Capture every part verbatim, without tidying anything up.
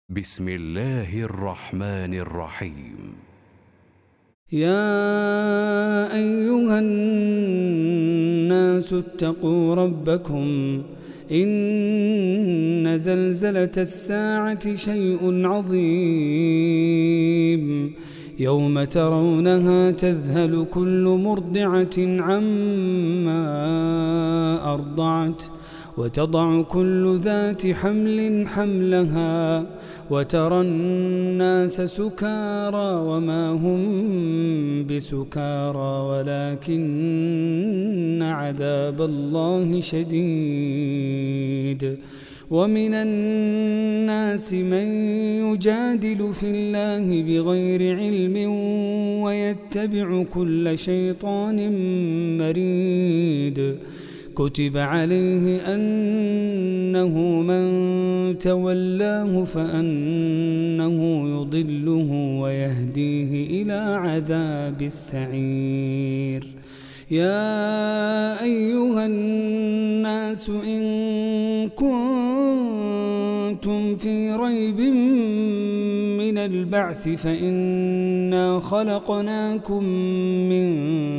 بسم الله الرحمن الرحيم. يا أيها الناس اتقوا ربكم إن زلزلة الساعة شيء عظيم يوم ترونها تذهل كل مرضعة عما أرضعت وتضع كل ذات حمل حملها وترى الناس سكارى وما هم بسكارى ولكن عذاب الله شديد. ومن الناس من يجادل في الله بغير علم ويتبع كل شيطان مريد. كتب عليه أنه من تولاه فأنه يضله ويهديه إلى عذاب السعير. يا أيها الناس إن كنتم في ريب من البعث فإنا خلقناكم من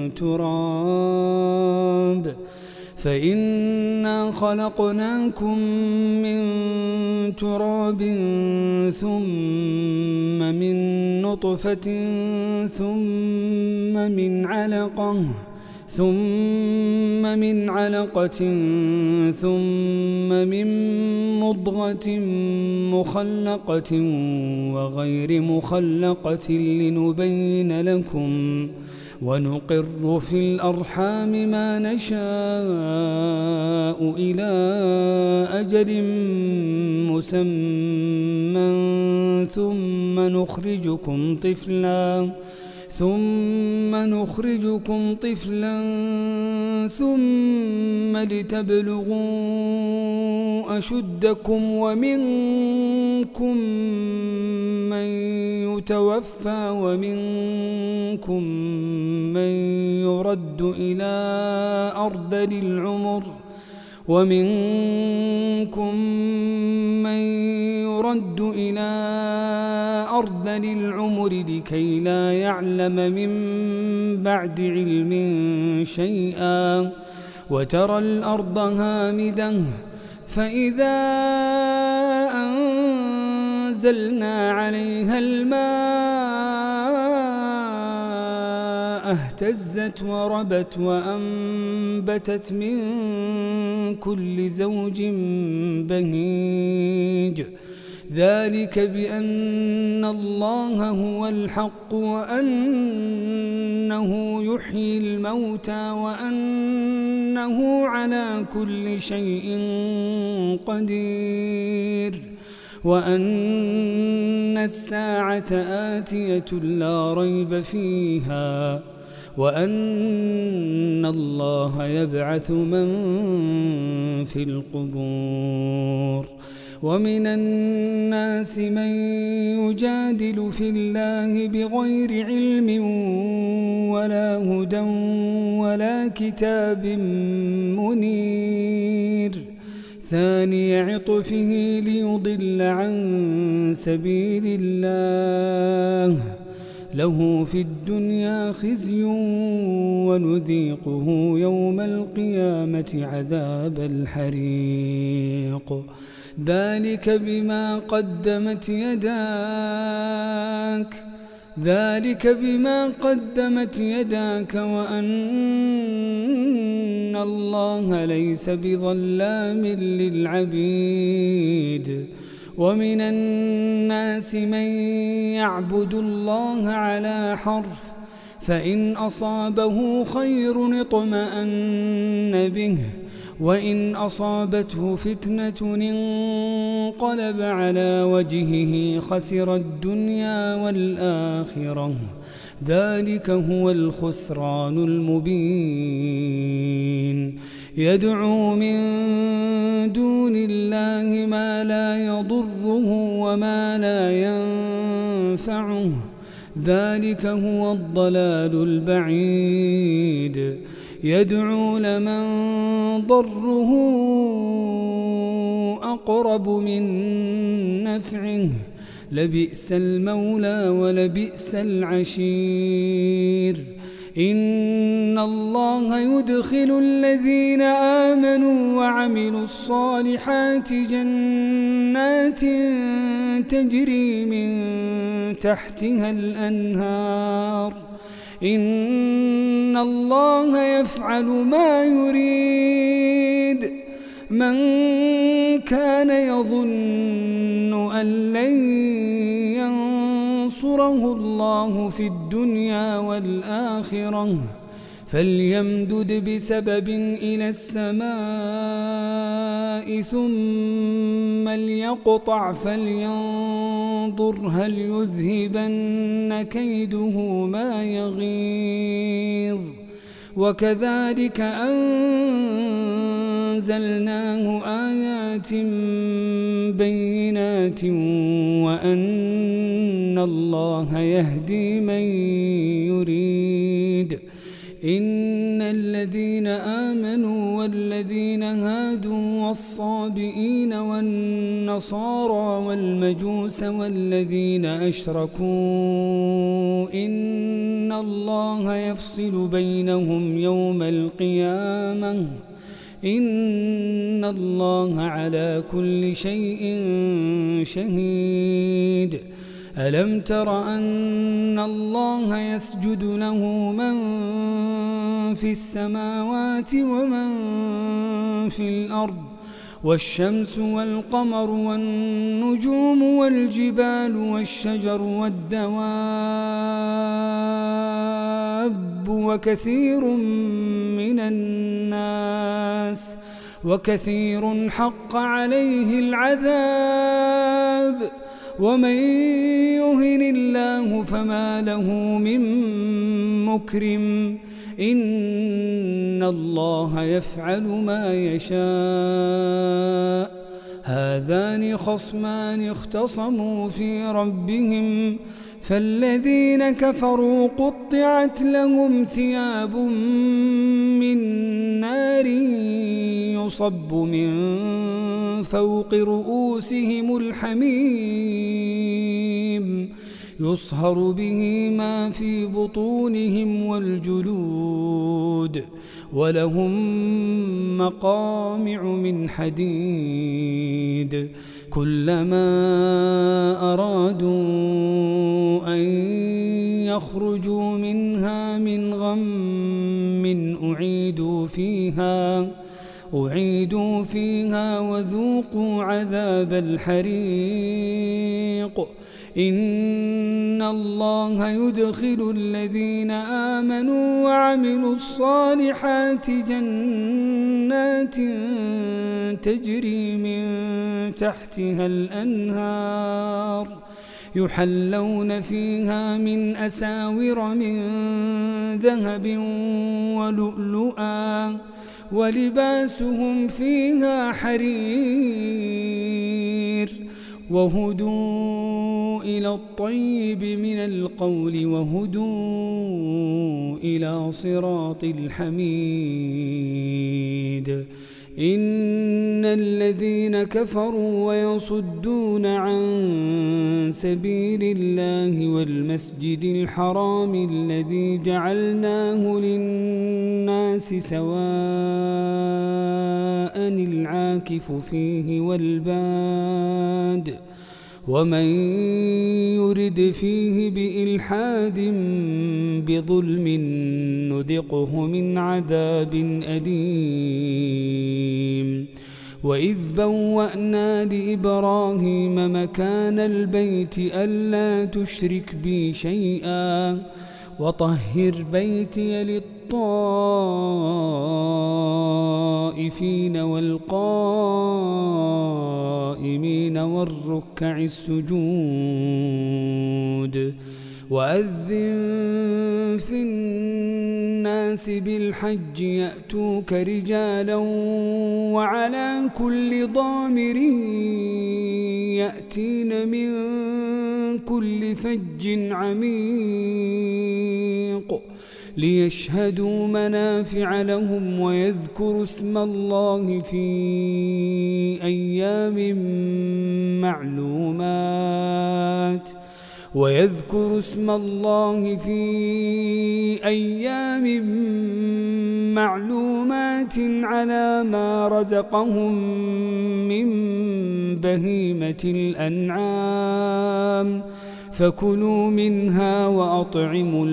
تراب فإنا خلقناكم من تراب ثم من نطفة ثم من علقة ثم من علقة ثم من مضغة مخلقة وغير مخلقة لنبين لكم ونقر في الأرحام ما نشاء إلى أجل مسمى ثم نخرجكم طفلا ثم نخرجكم طفلا ثم لتبلغوا أشدكم ومنكم من يتوفى ومنكم من يرد إلى أرذل العمر ومنكم من يرد إلى أرذل العمر لكي لا يعلم من بعد علم شيئا. وترى الأرض هامدة فإذا أنزلنا عليها الماء اهتزت وربت وأنبتت من كل زوج بهيج. ذلك بأن الله هو الحق وأنه يحيي الموتى وأنه على كل شيء قدير وأن الساعة آتية لا ريب فيها وأن الله يبعث من في القبور. ومن الناس من يجادل في الله بغير علم ولا هدى ولا كتاب منير. ثاني عطفه ليضل عن سبيل الله له في الدنيا خزي ونذيقه يوم القيامة عذاب الحريق. ذلك بما قدمت يداك ذلك بما قدمت يداك وأن الله ليس بظلام للعبيد. ومن الناس من يعبد الله على حرف فإن أصابه خير اطمأن به وإن أصابته فتنة انقلب على وجهه خسر الدنيا والآخرة. ذلك هو الخسران المبين. يدعو من دون الله ما لا يضره وما لا ينفعه ذلك هو الضلال البعيد. يدعو لمن ضره أقرب من نفعه لبئس المولى ولبئس العشير إن الله يدخل الذين آمنوا وعملوا الصالحات جنات تجري من تحتها الأنهار إن الله يفعل ما يريد من كان يظن أن لن ينصره الله في الدنيا والآخرة فليمدد بسبب إلى السماء ثم ليقطع فلينظر هل يذهبن كيده ما يغيظ وكذلك أنزلناه آيات بينات وأن الله يهدي من يريد إن الذين آمنوا والذين هادوا والصابئين والنصارى والمجوس والذين أشركوا إن الله يفصل بينهم يوم القيامة إن الله على كل شيء شهيد ألم تر أن الله يسجد له من في السماوات ومن في الأرض والشمس والقمر والنجوم والجبال والشجر والدواب وكثير من الناس وكثير حق عليه العذاب ومن يهن الله فما له من مكرم إن الله يفعل ما يشاء هذان خصمان اختصموا في ربهم فالذين كفروا قطعت لهم ثياب من نار يصب من فوق رؤوسهم الحميم يصهر به ما في بطونهم والجلود ولهم مقامع من حديد كلما أرادوا أن يخرجوا منها من غم أعيدوا فيها أعيدوا فيها وذوقوا عذاب الحريق إن الله يدخل الذين آمنوا وعملوا الصالحات جنات تجري من تحتها الأنهار يحلون فيها من أساور من ذهب ولؤلؤا ولباسهم فيها حرير وهدوا إلى الطيب من القول وهدوا إلى صراط الحميد إن الذين كفروا ويصدون عن سبيل الله والمسجد الحرام الذي جعلناه للناس سواء العاكف فيه والباد ومن يرد فيه بإلحاد بظلم نذقه من عذاب أليم وإذ بوأنا لإبراهيم مكان البيت ألا تشرك بي شيئا وطهر بيتي للطائفين والقائمين والركع السجود وأذن في الناس بالحج يأتوك رجالا وعلى كل ضامر يأتين من كل فج عميق ليشهدوا منافع لهم ويذكروا اسم الله في أيام معلومات ويذكر اسم الله في أيام معلومات على ما رزقهم من بهيمة الأنعام فكلوا منها وأطعموا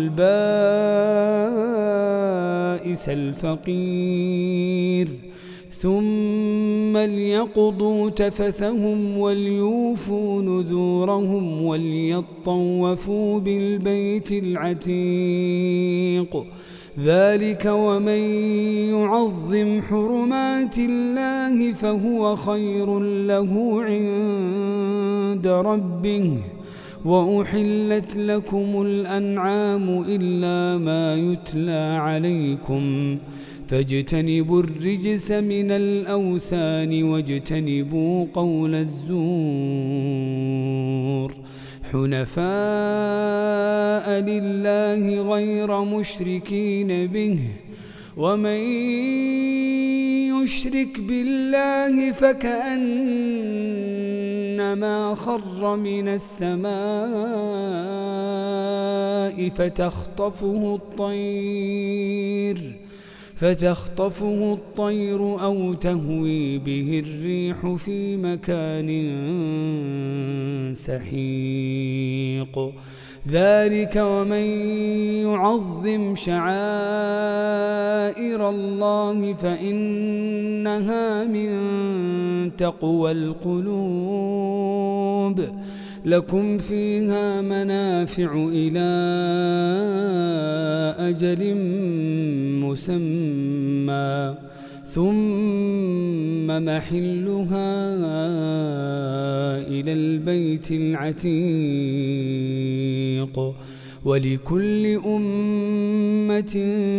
البائس الفقير ثم ليقضوا تفثهم وليوفوا نذورهم وليطوفوا بالبيت العتيق ذلك ومن يعظم حرمات الله فهو خير له عند ربه وأحلت لكم الأنعام إلا ما يتلى عليكم فاجتنبوا الرجس من الأوثان واجتنبوا قول الزور حنفاء لله غير مشركين به ومن يشرك بالله فكأنما خر من السماء فتخطفه الطير فتخطفه الطير أو تهوي به الريح في مكان سحيق ذلك ومن يعظم شعائر الله فإنها من تقوى القلوب لكم فيها منافع إلى أجل مسمى ثم محلها إلى البيت العتيق ولكل أمة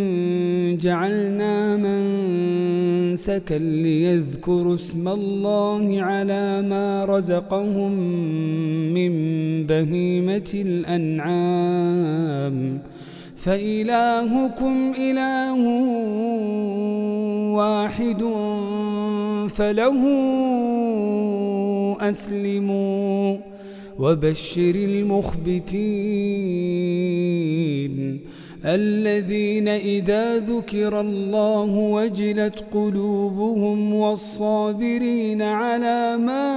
جعلنا منسكا ليذكروا اسم الله على ما رزقهم من بهيمة الأنعام فإلهكم إله واحد فله أسلموا وبشر المخبتين الذين إذا ذكر الله وجلت قلوبهم والصابرين على ما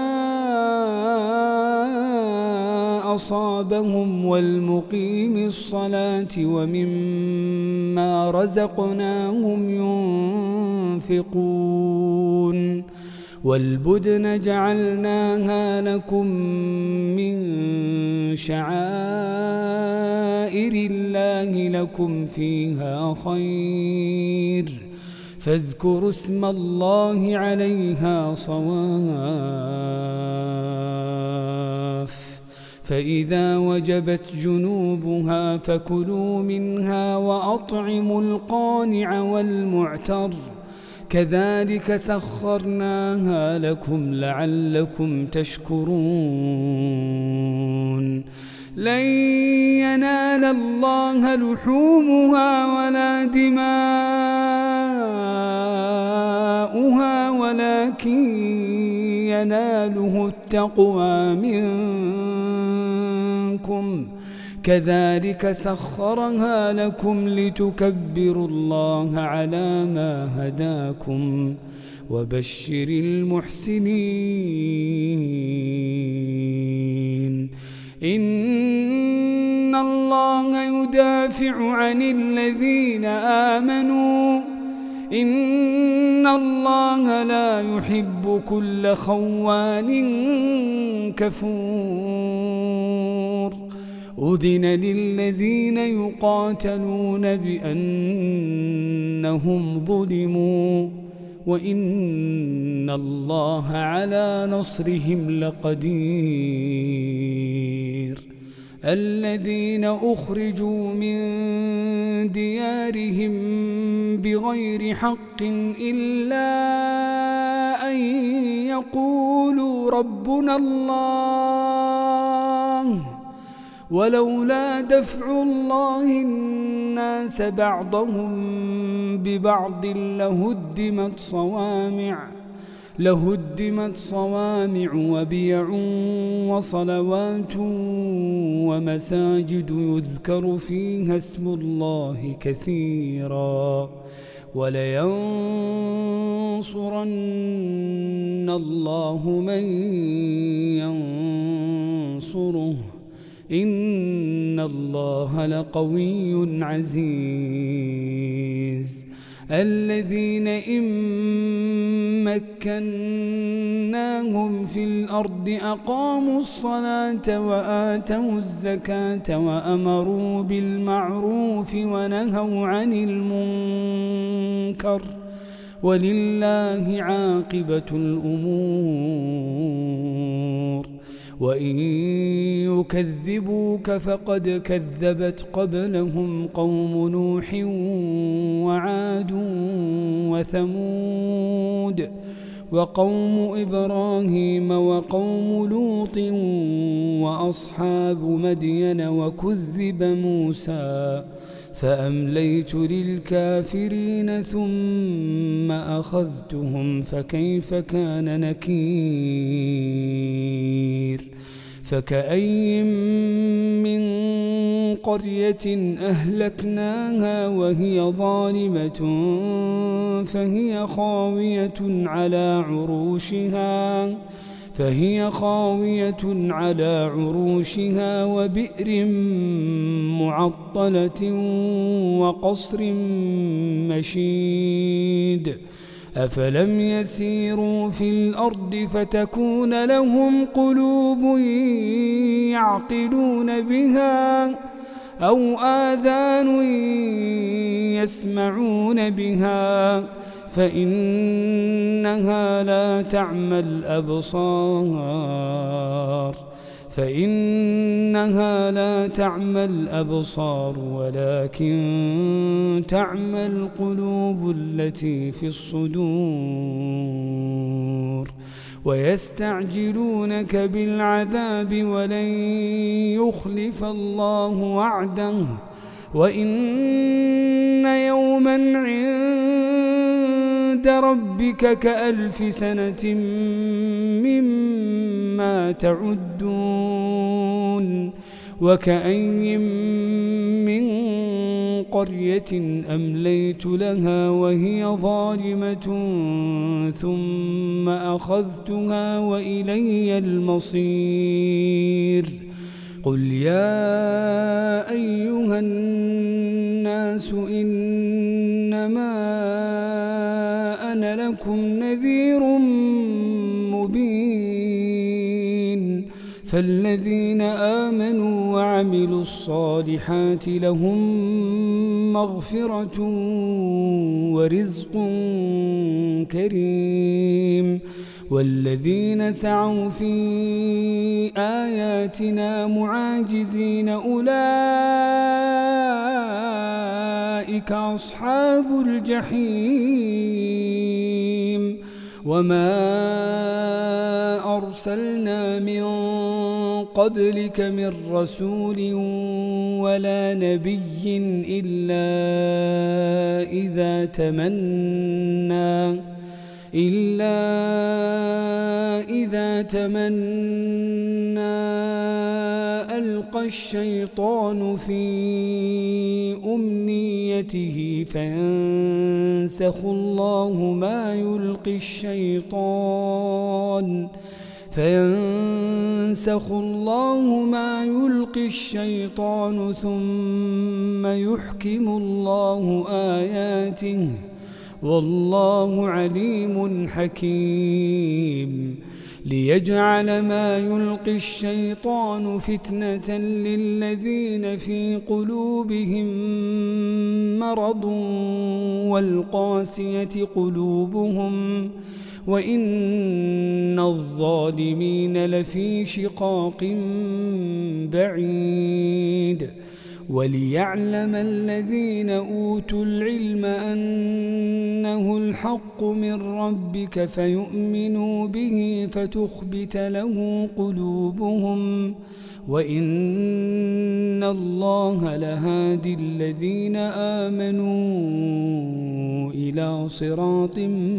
أصابهم والمقيم الصلاة ومما رزقناهم ينفقون والبدن جعلناها لكم من شعائر الله لكم فيها خير فاذكروا اسم الله عليها صواف فإذا وجبت جنوبها فكلوا منها وأطعموا القانع والمعتر كذلك سخرناها لكم لعلكم تشكرون لن ينال الله لحومها ولا دماؤها ولكن يناله التقوى منكم كذلك سخرها لكم لتكبروا الله على ما هداكم وبشر المحسنين إن الله يدافع عن الذين آمنوا إن الله لا يحب كل خوان كفور أذن للذين يقاتلون بأنهم ظلموا وإن الله على نصرهم لقدير الذين أخرجوا من ديارهم بغير حق إلا أن يقولوا ربنا الله ولولا دفع الله الناس بعضهم ببعض لهدمت صوامع لهدمت صوامع وبيع وصلوات ومساجد يذكر فيها اسم الله كثيرا ولينصرن الله من ينصره إن الله لقوي عزيز الذين إن مكناهم في الأرض أقاموا الصلاة وآتوا الزكاة وأمروا بالمعروف ونهوا عن المنكر ولله عاقبة الأمور وإن يكذبوك فقد كذبت قبلهم قوم نوح وعاد وثمود وقوم إبراهيم وقوم لوط وأصحاب مدين وكذب موسى فأمليت للكافرين ثم أخذتهم فكيف كان نكير فكأي من قرية أهلكناها وهي ظالمة فهي خاوية على عروشها فهي خاوية على عروشها وبئر معطلة وقصر مشيد أفلم يسيروا في الأرض فتكون لهم قلوب يعقلون بها أو آذان يسمعون بها فإنها لا تعمى الأبصار فإنها لا تعمى الأبصار ولكن تعمى القلوب التي في الصدور ويستعجلونك بالعذاب ولن يخلف الله وعده وإن يوما عند ربك كألف سنة مما تعدون وكأي من قرية أمليت لها وهي ظالمة ثم أخذتها وإلي المصير قل يا أيها الناس إنما أنا لكم نذير مبين فالذين آمنوا وعملوا الصالحات لهم مغفرة ورزق كريم والذين سعوا في آياتنا معاجزين أولئك أصحاب الجحيم وما أرسلنا من قبلك من رسول ولا نبي إلا إذا تمنى إلا إذا تمنى ألقى الشيطان في أمنيته فينسخ الله ما يلقي الشيطان فينسخ الله ما يلقي الشيطان ثم يحكم الله آياته والله عليم حكيم ليجعل ما يلقي الشيطان فتنة للذين في قلوبهم مرض والقاسية قلوبهم وإن الظالمين لفي شقاق البعيد وليعلم الذين أوتوا العلم أنه الحق من ربك فيؤمنوا به فتخبت له قلوبهم وإن الله لهادي الذين آمنوا إلى صراط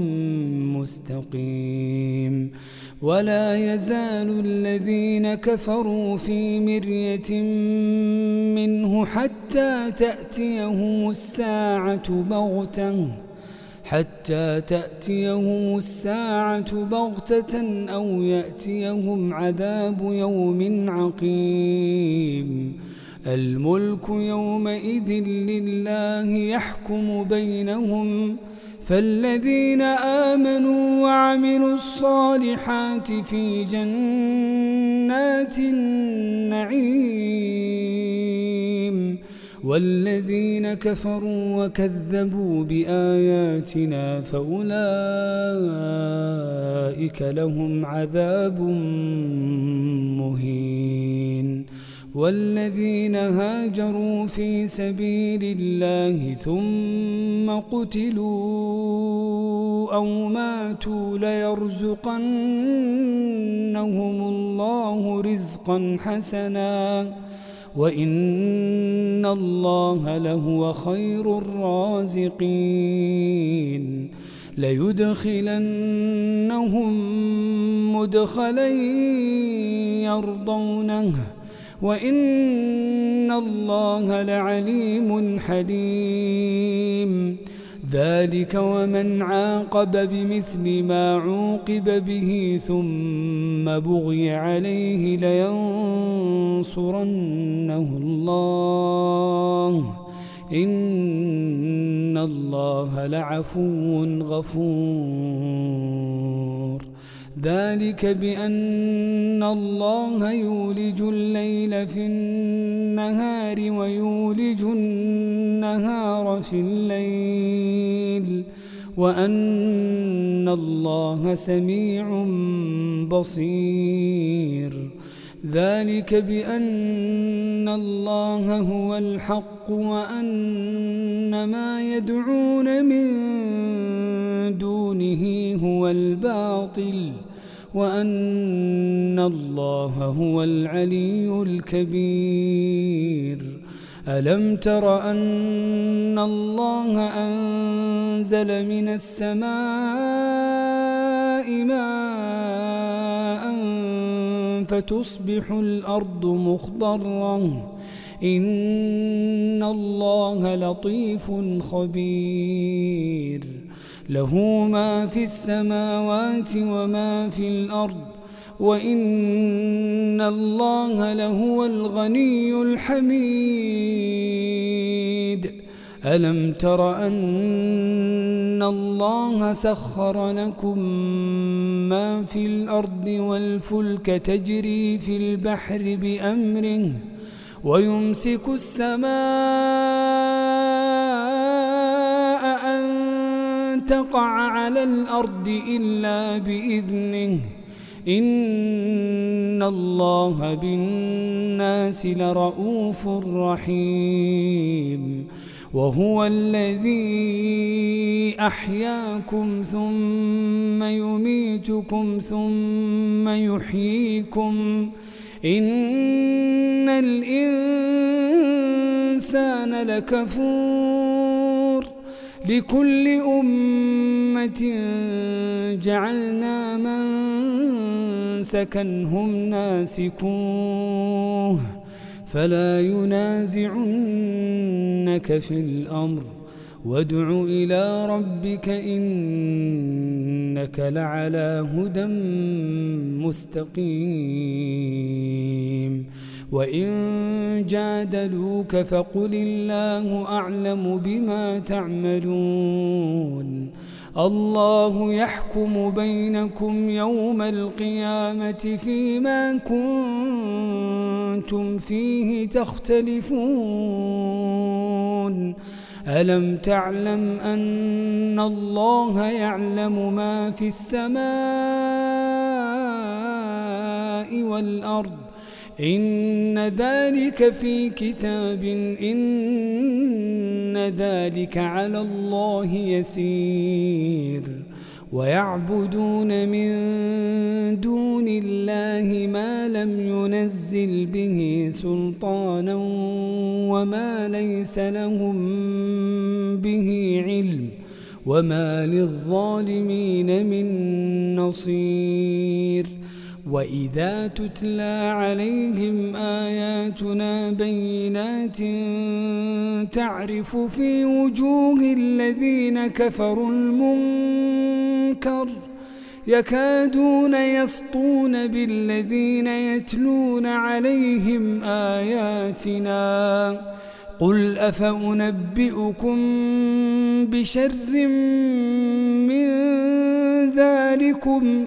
مستقيم. ولا يزال الذين كفروا في مرية منه حتى تأتيهم الساعة بغتة حتى تأتيهم الساعة بغتة أو يأتيهم عذاب يوم عقيم. الملك يومئذ لله يحكم بينهم فالذين آمنوا وعملوا الصالحات في جنات النعيم والذين كفروا وكذبوا بآياتنا فأولئك لهم عذاب مهين. والذين هاجروا في سبيل الله ثم قتلوا أو ماتوا ليرزقنهم الله رزقا حسنا وإن الله لهو خير الرازقين. ليدخلنهم مدخلا يرضونه وإن الله لعليم حليم. ذلك ومن عاقب بمثل ما عوقب به ثم بغي عليه لينصرنه الله إن الله لعفو غفور. ذلك بأن الله يولج الليل في النهار ويولج النهار في الليل وأن الله سميع بصير. ذلك بأن الله هو الحق وأن ما يدعون من دونه هو الباطل وأن الله هو العلي الكبير. ألم تر أن الله أنزل من السماء ماء فتصبح الأرض مخضرا إن الله لطيف خبير. له ما في السماوات وما في الأرض وإن الله لهو الغني الحميد. ألم تر أن الله سخر لكم ما في الأرض والفلك تجري في البحر بأمره ويمسك السماء أن تقع على الأرض إلا بإذنه إن الله بالناس لرؤوف رحيم. وهو الذي أحياكم ثم يميتكم ثم يحييكم إن الإنسان لكفور. لكل أمة جعلنا منسكا هم ناسكوه فلا ينازعنك في الأمر وادع إلى ربك إنك لعلى هدى مستقيم. وإن جادلوك فقل الله أعلم بما تعملون. الله يحكم بينكم يوم القيامة فيما كنتم فيه تختلفون. ألم تعلم أن الله يعلم ما في السماء والأرض إن ذلك في كتاب إن ذلك على الله يسير ويعبدون من دون الله ما لم ينزل به سلطانا وما ليس لهم به علم وما للظالمين من نصير وإذا تتلى عليهم آياتنا بينات تعرف في وجوه الذين كفروا المنكر يكادون يسطون بالذين يتلون عليهم آياتنا قل أفأنبئكم بشر من ذلكم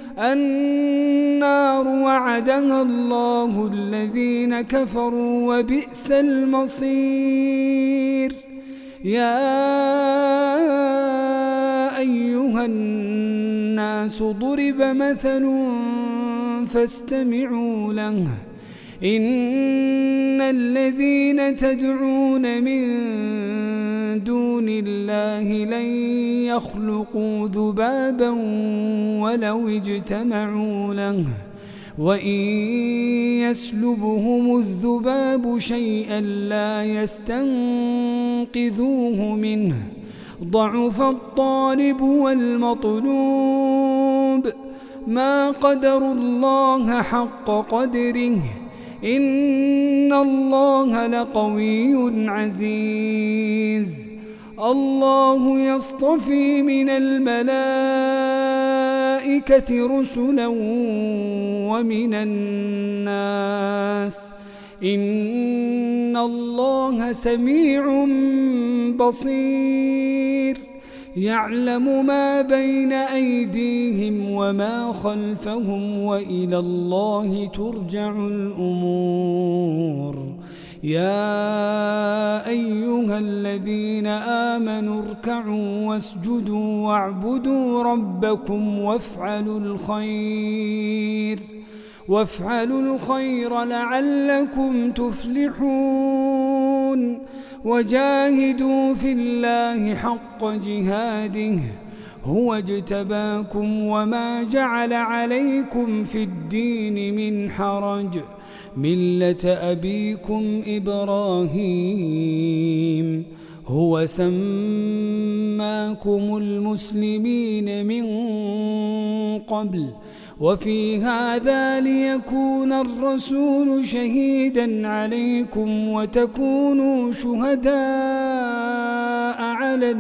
النار وعدها الله الذين كفروا وبئس المصير يا أيها الناس ضرب مثل فاستمعوا له إن الذين تدعون من دون الله لن يخلقوا ذبابا ولو اجتمعوا له وإن يسلبهم الذباب شيئا لا يستنقذوه منه ضعف الطالب والمطلوب ما قدروا الله حق قدره إن الله لقوي عزيز الله يصطفي من الملائكة رسلا ومن الناس إن الله سميع بصير يعلم ما بين أيديهم وما خلفهم وإلى الله ترجع الأمور يا أيها الذين آمنوا اركعوا واسجدوا واعبدوا ربكم وافعلوا الخير وافعلوا الخير لعلكم تفلحون وجاهدوا في الله حق جهاده هو اجتباكم وما جعل عليكم في الدين من حرج ملة أبيكم إبراهيم هو سماكم المسلمين من قبل وفي هذا ليكون الرسول شهيدا عليكم وتكونوا شهداء على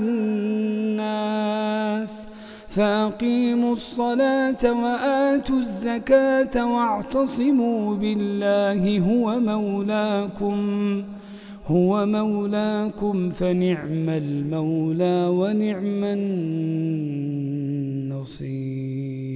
الناس فأقيموا الصلاة وآتوا الزكاة واعتصموا بالله هو مولاكم هو مولاكم فنعم المولى ونعم النصير.